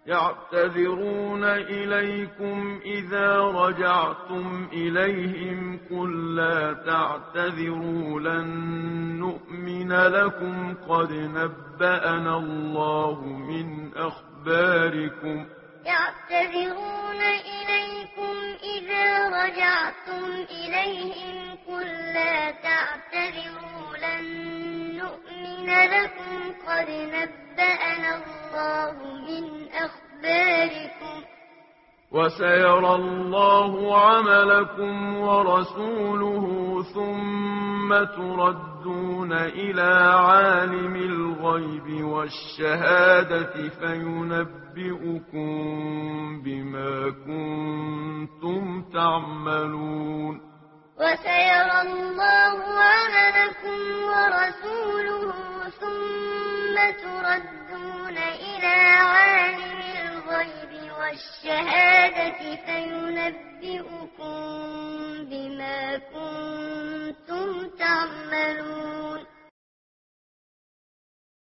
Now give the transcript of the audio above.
يعتذرون إليكم إذا رجعتم إليهم قل لا تعتذروا لن نؤمن لكم قد نبأنا الله من أخباركم. يعتذرون إليكم إذا رجعتم إليهم قل لا تعتذروا لن نؤمن لكم قد نبأنا الله من أخباركم. وسيرى الله عملكم ورسوله ثم تردون إلى عالم الغيب والشهادة فينبئكم بما كنتم تعملون. وسيرى الله عملكم ورسوله ثم تردون إلى عالم الغيب والشهادة فينبئكم